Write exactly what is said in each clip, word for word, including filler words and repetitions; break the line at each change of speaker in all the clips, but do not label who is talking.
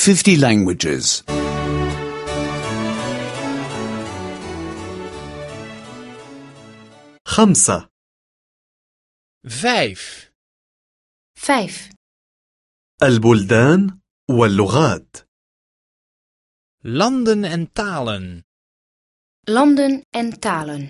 fifty languages.
خمسة.
Vijf.
Vijf.
البلدان واللغات.
Landen en talen.
Landen en talen.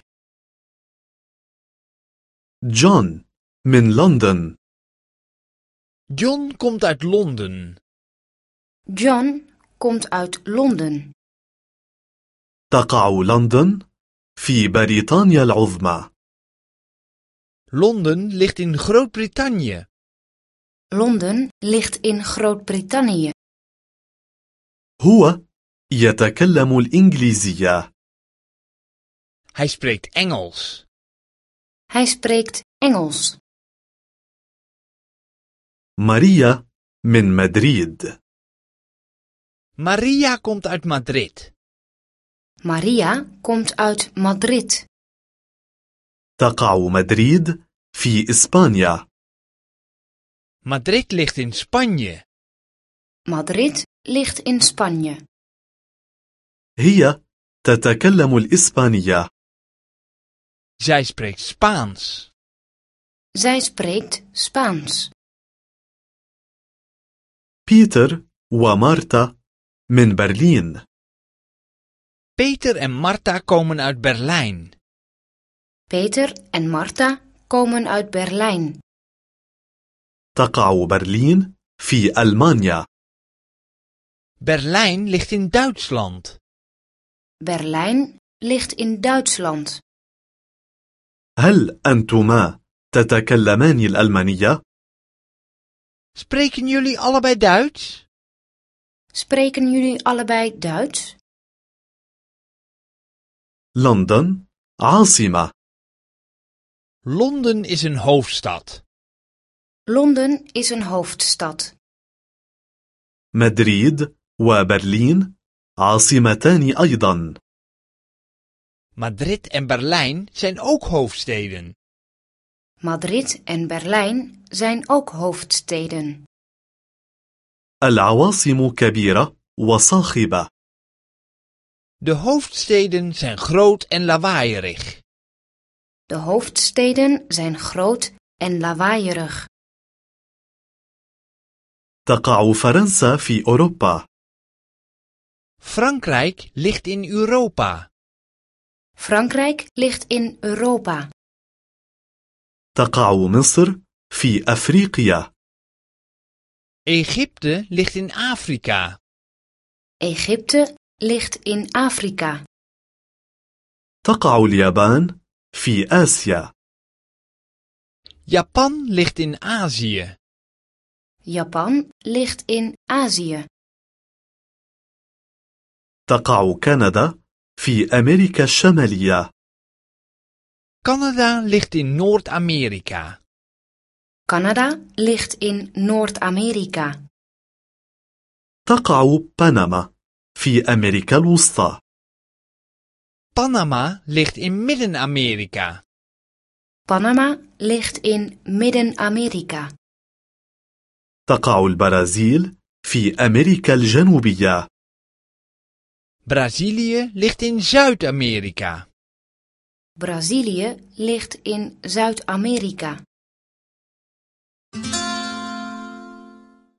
جون من لندن.
John komt uit Londen.
John komt uit Londen.
تقع لندن في بريطانيا العظمى.
Londen ligt in Groot-Brittannië.
Londen ligt in Groot-Brittannië.
هو يتكلم الإنجليزية.
Hij spreekt Engels.
Hij spreekt Engels.
ماريا من مدريد.
Maria komt uit Madrid.
Maria komt uit Madrid.
تقع مدريد في إسبانيا.
Madrid ligt in Spanje.
Madrid ligt in Spanje.
هي تتكلم الإسبانية.
Zij spreekt Spaans.
Zij spreekt Spaans.
بيتر ومارتا من برلين.
Peter en Marta komen uit Berlijn.
Peter en Marta komen uit Berlijn.
تقع برلين في ألمانيا.
Berlijn ligt in Duitsland.
Berlijn ligt in Duitsland.
هل أنتما تتكلمان الألمانية؟
Spreken jullie allebei Duits?
Spreken jullie allebei Duits?
لندن عاصمة.
Londen is een hoofdstad.
Londen is een hoofdstad.
مدريد وبرلين عاصمتان أيضا.
Madrid en Berlijn zijn ook hoofdsteden.
Madrid en Berlijn zijn ook hoofdsteden.
العواصم كبيرة وصاخبة.
De hoofdsteden zijn groot en lawaaierig.
De hoofdsteden zijn groot en lawaaierig.
تقع فرنسا في أوروبا.
Frankrijk ligt in Europa.
Frankrijk ligt in Europa.
تقع مصر في أفريقيا.
Egypte ligt in Afrika.
Egypte ligt in Afrika.
تقع اليابان في آسيا.
Japan ligt in Azië.
Japan ligt in Azië.
تقع كندا في أمريكا الشمالية.
Canada ligt in Noord-Amerika.
Canada ligt in Noord-Amerika.
تقع بنما في أمريكا الوسطى.
Panama ligt in Midden-Amerika.
Panama ligt in Midden-Amerika.
تقع البرازيل في أمريكا الجنوبية.
Brazilië ligt in Zuid-Amerika.
Brazilië ligt in Zuid-Amerika.